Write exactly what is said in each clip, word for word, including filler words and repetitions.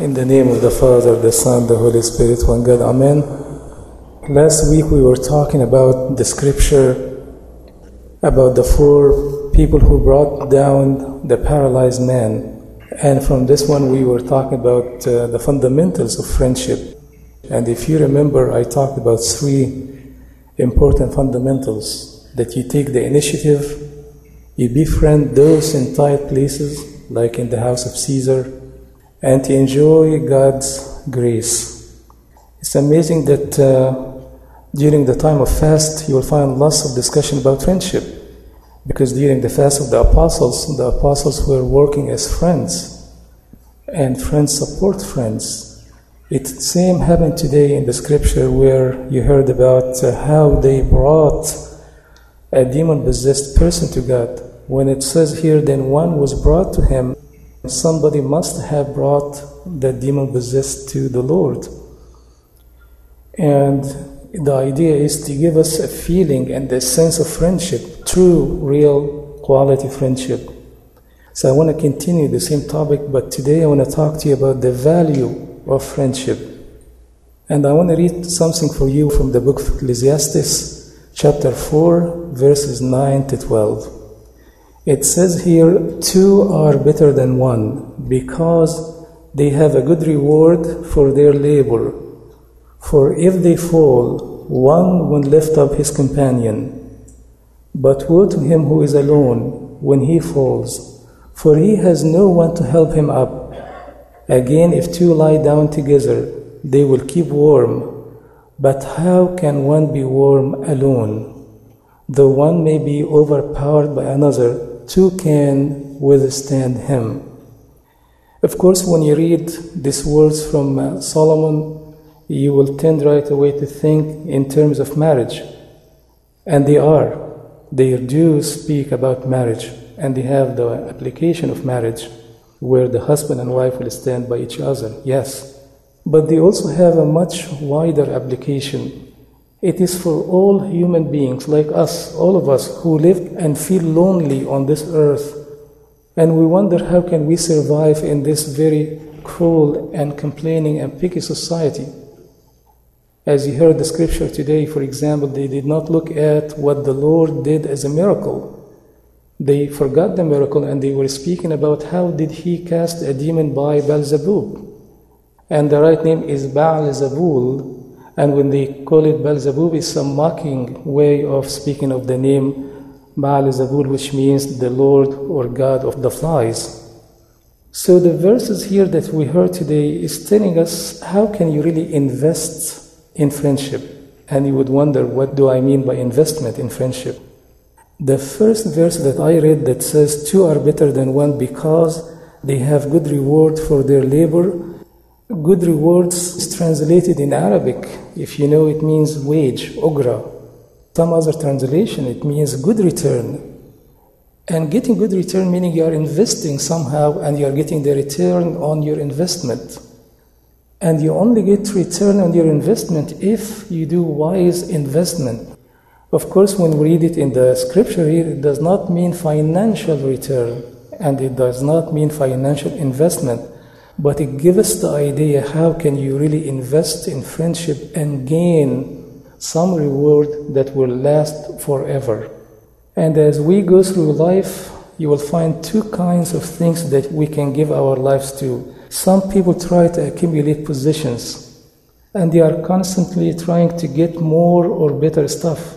In the name of the Father, the Son, the Holy Spirit, one God, Amen. Last week we were talking about the scripture about the four people who brought down the paralyzed man. And from this one we were talking about uh, the fundamentals of friendship. And if you remember, I talked about three important fundamentals: that you take the initiative, you befriend those in tight places, like in the house of Caesar, and to enjoy God's grace. It's amazing that uh, during the time of fast, you will find lots of discussion about friendship, because during the fast of the apostles, the apostles were working as friends, and friends support friends. It same happened today in the scripture where you heard about uh, how they brought a demon-possessed person to God. When it says here, then one was brought to him, somebody must have brought the demon-possessed to the Lord. And the idea is to give us a feeling and a sense of friendship, true, real, quality friendship. So I want to continue the same topic, but today I want to talk to you about the value of friendship. And I want to read something for you from the book of Ecclesiastes, chapter four, verses nine to twelve. It says here, two are better than one, because they have a good reward for their labor. For if they fall, one will lift up his companion. But woe to him who is alone when he falls, for he has no one to help him up. Again, if two lie down together, they will keep warm. But how can one be warm alone? Though one may be overpowered by another, two can withstand him. Of course, when you read these words from uh, Solomon, you will tend right away to think in terms of marriage. And they are. They do speak about marriage, and they have the application of marriage, where the husband and wife will stand by each other, yes. But they also have a much wider application. It is for all human beings like us, all of us who live and feel lonely on this earth. And we wonder, how can we survive in this very cruel and complaining and picky society? As you heard the scripture today, for example, they did not look at what the Lord did as a miracle. They forgot the miracle, and they were speaking about how did he cast a demon by Beelzebub. And the right name is Baal-zebul. And when they call it Beelzebub, it's a mocking way of speaking of the name Baal-zebul, which means the Lord or God of the flies. So the verses here that we heard today is telling us, how can you really invest in friendship? And you would wonder, what do I mean by investment in friendship? The first verse that I read that says, two are better than one because they have good reward for their labor. Good rewards is translated in Arabic. If you know, it means wage, ogra. Some other translation, it means good return. And getting good return meaning you are investing somehow, and you are getting the return on your investment. And you only get return on your investment if you do wise investment. Of course, when we read it in the scripture here, it does not mean financial return, and it does not mean financial investment, but it gives us the idea, how can you really invest in friendship and gain some reward that will last forever. And as we go through life, you will find two kinds of things that we can give our lives to. Some people try to accumulate positions, and they are constantly trying to get more or better stuff.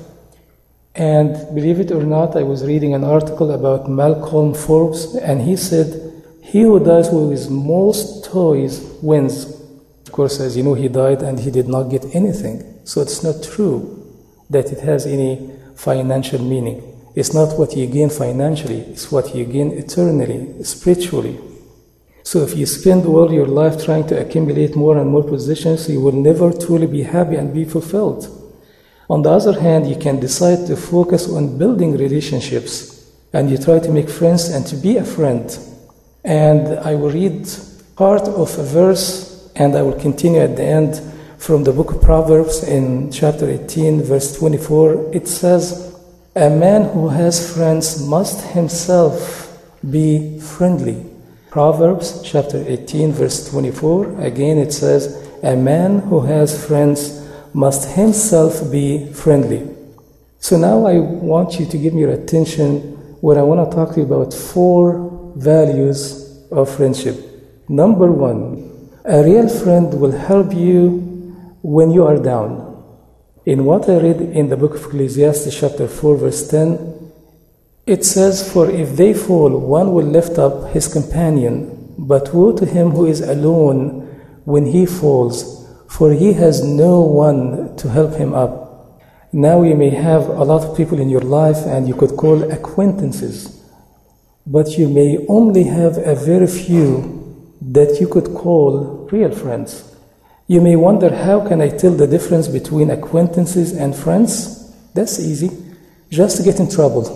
And believe it or not, I was reading an article about Malcolm Forbes, and he said, he who dies with most toys wins. Of course, as you know, he died and he did not get anything. So it's not true that it has any financial meaning. It's not what you gain financially, it's what you gain eternally, spiritually. So if you spend all your life trying to accumulate more and more positions, you will never truly be happy and be fulfilled. On the other hand, you can decide to focus on building relationships, and you try to make friends and to be a friend. And I will read part of a verse, and I will continue at the end from the book of Proverbs in chapter eighteen, verse twenty-four. It says, a man who has friends must himself be friendly. Proverbs chapter eighteen, verse twenty-four. Again, it says, a man who has friends must himself be friendly. So now I want you to give me your attention where I want to talk to you about four values of friendship. Number one, a real friend will help you when you are down. In what I read in the book of Ecclesiastes chapter four, verse ten, it says, for if they fall, one will lift up his companion, but woe to him who is alone when he falls, for he has no one to help him up. Now you may have a lot of people in your life and you could call acquaintances, but you may only have a very few that you could call real friends. You may wonder, how can I tell the difference between acquaintances and friends? That's easy. Just get in trouble.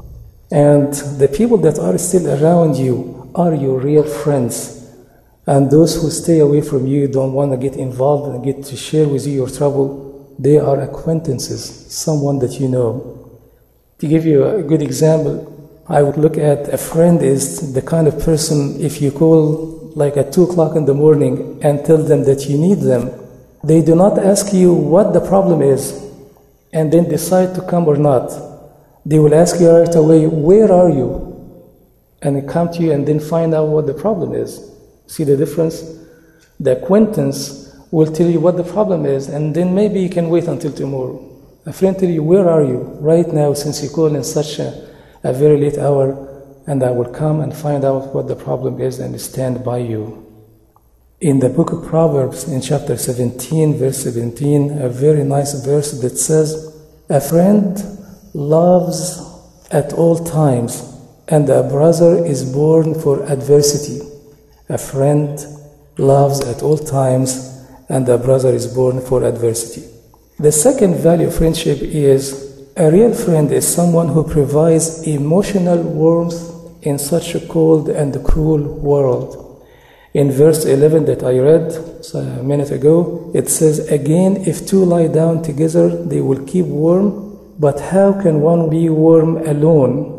And the people that are still around you are your real friends. And those who stay away from you, don't want to get involved and get to share with you your trouble, they are acquaintances, someone that you know. To give you a good example, I would look at a friend is the kind of person, if you call like at two o'clock in the morning and tell them that you need them, they do not ask you what the problem is and then decide to come or not. They will ask you right away, where are you? And they come to you and then find out what the problem is. See the difference? The acquaintance will tell you what the problem is, and then maybe you can wait until tomorrow. A friend tell you, where are you right now, since you call in such a, a very late hour, and I will come and find out what the problem is and stand by you. In the book of Proverbs, in chapter seventeen, verse seventeen, a very nice verse that says, a friend loves at all times, and a brother is born for adversity. A friend loves at all times, and a brother is born for adversity. The second value of friendship is a real friend is someone who provides emotional warmth in such a cold and cruel world. In verse eleven that I read a minute ago, it says, again, if two lie down together, they will keep warm, but how can one be warm alone?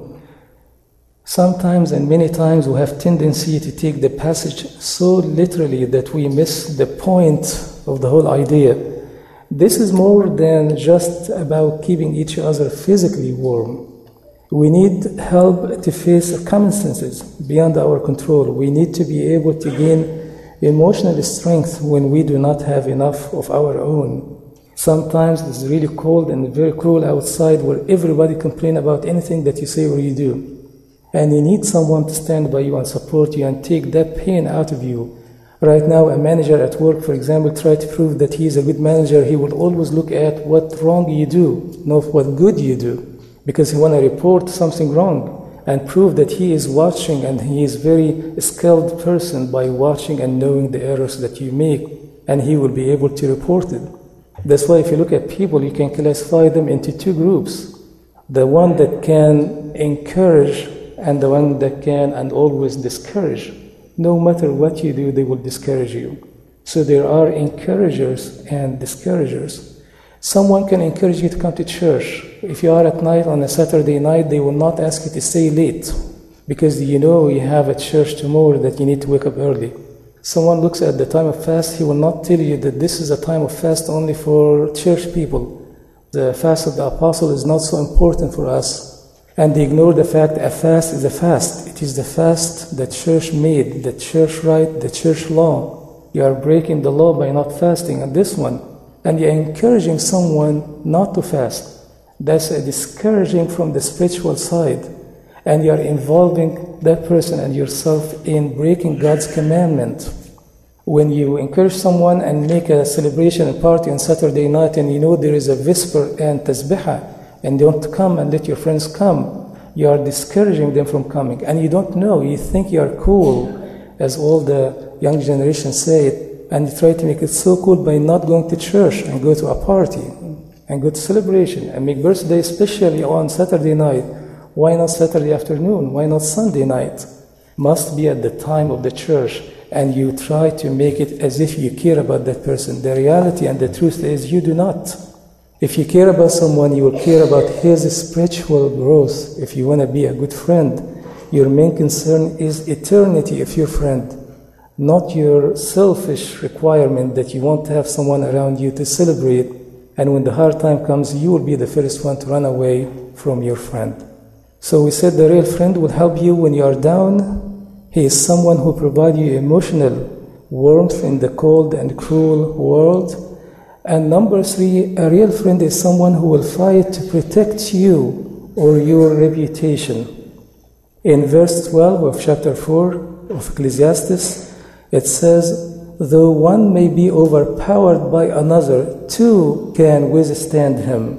Sometimes and many times we have tendency to take the passage so literally that we miss the point of the whole idea. This is more than just about keeping each other physically warm. We need help to face circumstances beyond our control. We need to be able to gain emotional strength when we do not have enough of our own. Sometimes it's really cold and very cruel outside where everybody complains about anything that you say or you do. And you need someone to stand by you and support you and take that pain out of you. Right now, a manager at work, for example, try to prove that he is a good manager. He will always look at what wrong you do, not what good you do, because he want to report something wrong and prove that he is watching, and he is very skilled person by watching and knowing the errors that you make, and he will be able to report it. That's why if you look at people, you can classify them into two groups. The one that can encourage and the one that can and always discourage. No matter what you do, they will discourage you. So there are encouragers and discouragers. Someone can encourage you to come to church. If you are at night on a Saturday night, they will not ask you to stay late because you know you have a church tomorrow that you need to wake up early. Someone looks at the time of fast, he will not tell you that this is a time of fast only for church people. The fast of the apostle is not so important for us. And they ignore the fact that a fast is a fast. It is the fast that church made, the church right, the church law. You are breaking the law by not fasting on this one. And you're encouraging someone not to fast. That's a discouraging from the spiritual side. And you are involving that person and yourself in breaking God's commandment. When you encourage someone and make a celebration and party on Saturday night and you know there is a whisper and tasbihah, and don't come and let your friends come, you are discouraging them from coming. And you don't know, you think you are cool, as all the young generation say it, and you try to make it so cool by not going to church and go to a party and go to celebration and make birthday especially on Saturday night. Why not Saturday afternoon? Why not Sunday night? Must be at the time of the church, and you try to make it as if you care about that person. The reality and the truth is you do not. If you care about someone, you will care about his spiritual growth. If you want to be a good friend, your main concern is eternity of your friend, not your selfish requirement that you want to have someone around you to celebrate, and when the hard time comes, you will be the first one to run away from your friend. So we said the real friend will help you when you are down. He is someone who provides you emotional warmth in the cold and cruel world. And number three, a real friend is someone who will fight to protect you or your reputation. In verse twelve of chapter four of Ecclesiastes, it says, though one may be overpowered by another, two can withstand him.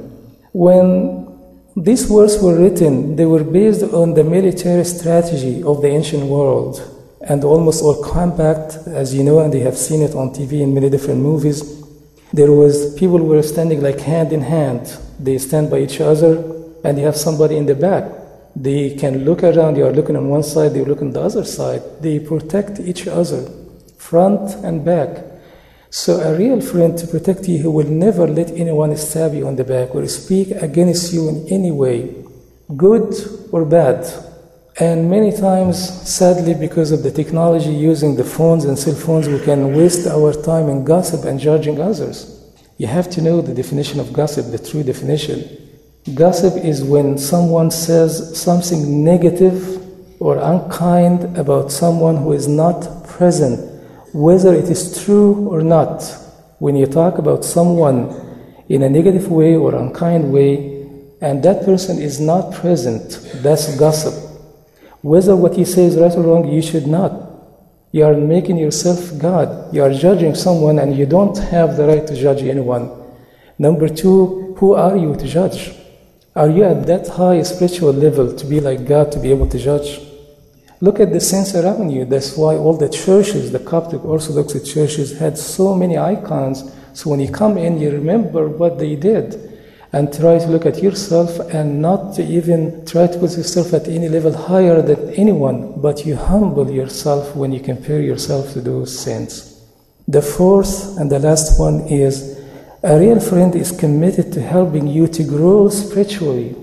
When these words were written, they were based on the military strategy of the ancient world, and almost all compact, as you know, and they have seen it on T V in many different movies. There was people were standing like hand in hand. They stand by each other, and you have somebody in the back. They can look around. You are looking on one side, they look on the other side. They protect each other, front and back. So a real friend to protect you, who will never let anyone stab you on the back or speak against you in any way, good or bad. And many times, sadly, because of the technology using the phones and cell phones, we can waste our time in gossip and judging others. You have to know the definition of gossip, the true definition. Gossip is when someone says something negative or unkind about someone who is not present, whether it is true or not. When you talk about someone in a negative way or unkind way, and that person is not present, that's gossip. Whether what he says is right or wrong, you should not. You are making yourself God. You are judging someone, and you don't have the right to judge anyone. Number two, who are you to judge? Are you at that high spiritual level to be like God, to be able to judge? Look at the saints around you. That's why all the churches, the Coptic Orthodox churches, had so many icons. So when you come in, you remember what they did. And try to look at yourself and not to even try to put yourself at any level higher than anyone, but you humble yourself when you compare yourself to those saints. The fourth and the last one is, a real friend is committed to helping you to grow spiritually.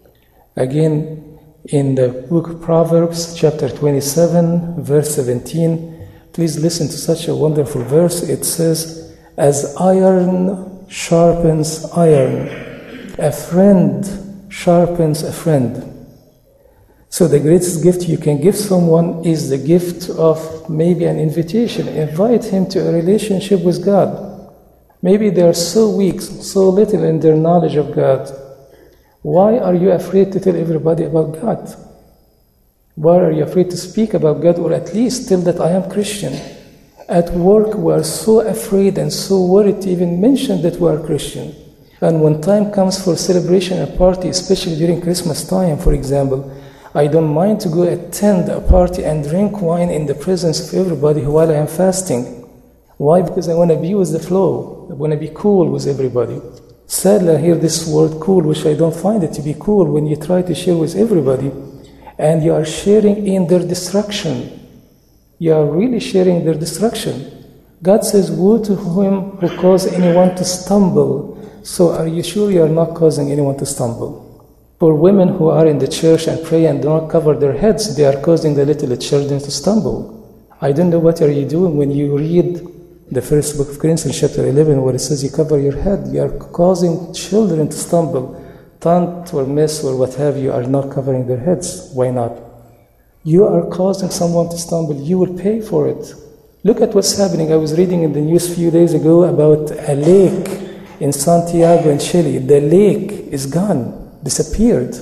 Again, in the book of Proverbs, chapter twenty-seven, verse seventeen, please listen to such a wonderful verse. It says, as iron sharpens iron, a friend sharpens a friend. So the greatest gift you can give someone is the gift of maybe an invitation. Invite him to a relationship with God. Maybe they are so weak, so little in their knowledge of God. Why are you afraid to tell everybody about God? Why are you afraid to speak about God, or at least tell that I am Christian? At work, we are so afraid and so worried to even mention that we are Christian. And when time comes for celebration and party, especially during Christmas time, for example, I don't mind to go attend a party and drink wine in the presence of everybody while I am fasting. Why? Because I want to be with the flow. I want to be cool with everybody. Sadly, I hear this word cool, which I don't find it to be cool when you try to share with everybody and you are sharing in their destruction. You are really sharing their destruction. God says, woe to him who causes anyone to stumble. So are you sure you are not causing anyone to stumble? For women who are in the church and pray and do not cover their heads, they are causing the little children to stumble. I don't know what are you doing when you read the first book of Corinthians, chapter eleven, where it says you cover your head. You are causing children to stumble. Aunt or miss or what have you are not covering their heads. Why not? You are causing someone to stumble. You will pay for it. Look at what's happening. I was reading in the news a few days ago about a lake in Santiago in Chile. The lake is gone, disappeared.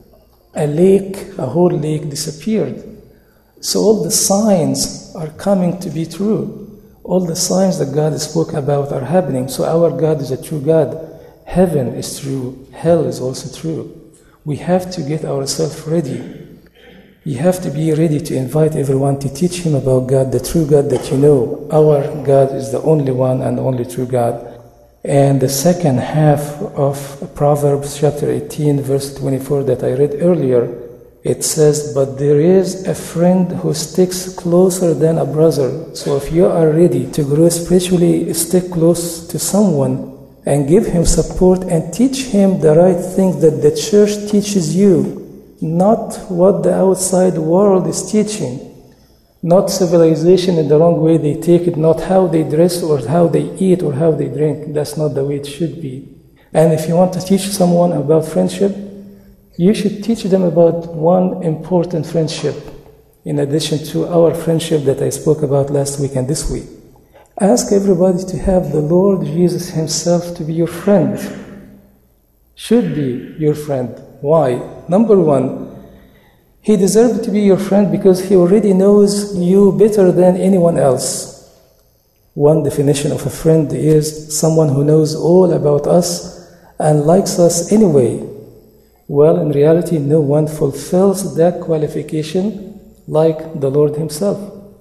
A lake, a whole lake disappeared. So all the signs are coming to be true. All the signs that God spoke about are happening. So our God is a true God. Heaven is true. Hell is also true. We have to get ourselves ready. You have to be ready to invite everyone to teach him about God, the true God that you know. Our God is the only one and only true God. And the second half of Proverbs chapter eighteen, verse twenty-four that I read earlier, it says, but there is a friend who sticks closer than a brother. So if you are ready to grow spiritually, stick close to someone and give him support and teach him the right things that the church teaches you. not what the outside world is teaching, not civilization in the wrong way they take it, not how they dress or how they eat or how they drink. That's not the way it should be. And if you want to teach someone about friendship, you should teach them about one important friendship, in addition to our friendship that I spoke about last week and this week. Ask everybody to have the Lord Jesus Himself to be your friend. Should be your friend. Why? Number one, He deserves to be your friend because He already knows you better than anyone else. One definition of a friend is someone who knows all about us and likes us anyway. Well, in reality, no one fulfills that qualification like the Lord Himself.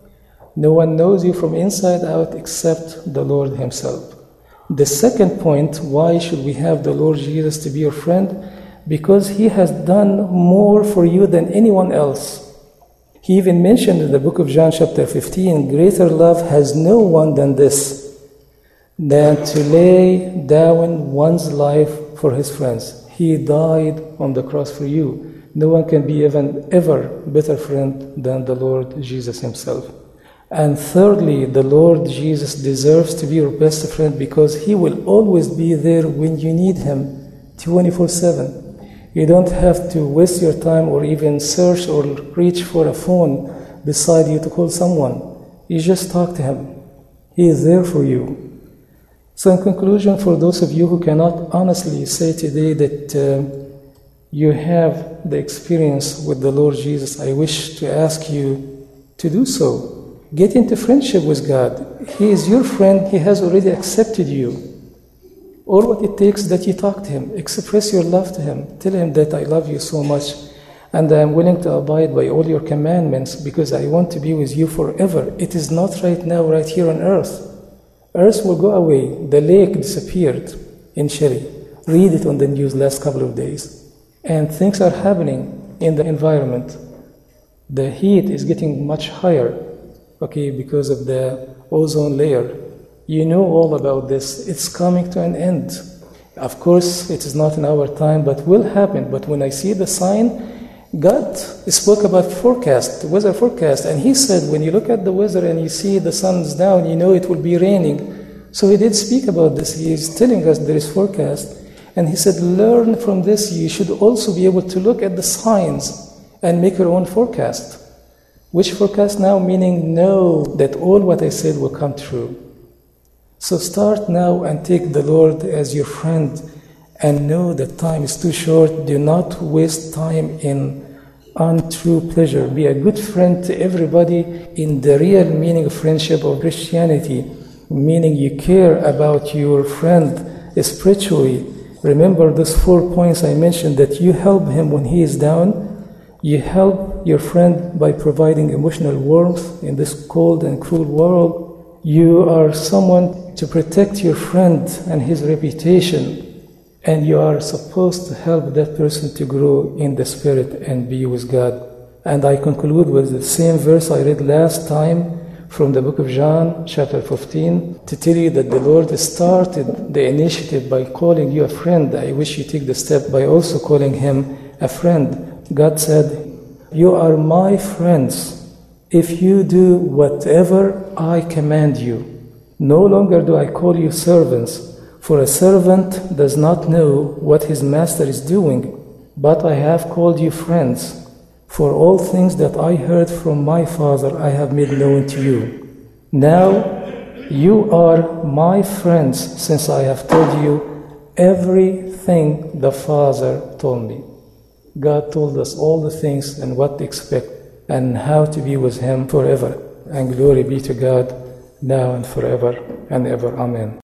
No one knows you from inside out except the Lord Himself. The second point, why should we have the Lord Jesus to be your friend? Because He has done more for you than anyone else. He even mentioned in the book of John chapter fifteen, greater love has no one than this, than to lay down one's life for his friends. He died on the cross for you. No one can be even ever better friend than the Lord Jesus Himself. And thirdly, the Lord Jesus deserves to be your best friend because He will always be there when you need Him, twenty-four seven. You don't have to waste your time or even search or reach for a phone beside you to call someone. You just talk to Him. He is there for you. So in conclusion, for those of you who cannot honestly say today that uh, you have the experience with the Lord Jesus, I wish to ask you to do so. Get into friendship with God. He is your friend. He has already accepted you. All what it takes that you talk to Him, express your love to Him, tell Him that I love you so much and I am willing to abide by all your commandments because I want to be with you forever. It is not right now, right here on earth. Earth will go away. The lake disappeared in Chile. Read it on the news last couple of days. And things are happening in the environment. The heat is getting much higher, okay, because of the ozone layer. You know all about this. It's coming to an end. Of course, it is not in our time, but will happen. But when I see the sign, God spoke about forecast, the weather forecast, and He said, when you look at the weather and you see the sun's down, you know it will be raining. So He did speak about this. He is telling us there is forecast. And He said, learn from this. You should also be able to look at the signs and make your own forecast. Which forecast now? Meaning know that all what I said will come true. So start now and take the Lord as your friend and know that time is too short. Do not waste time in untrue pleasure. Be a good friend to everybody in the real meaning of friendship of Christianity, meaning you care about your friend spiritually. Remember those four points I mentioned, that you help him when he is down. You help your friend by providing emotional warmth in this cold and cruel world. You are someone to protect your friend and his reputation. And you are supposed to help that person to grow in the Spirit and be with God. And I conclude with the same verse I read last time from the book of John, chapter fifteen, to tell you that the Lord started the initiative by calling you a friend. I wish you take the step by also calling him a friend. God said, "You are my friends if you do whatever I command you. No longer do I call you servants, for a servant does not know what his master is doing, but I have called you friends. For all things that I heard from my Father I have made known to you. Now you are my friends, since I have told you everything the Father told me." God told us all the things and what to expect and how to be with Him forever. And glory be to God, now and forever and ever. Amen.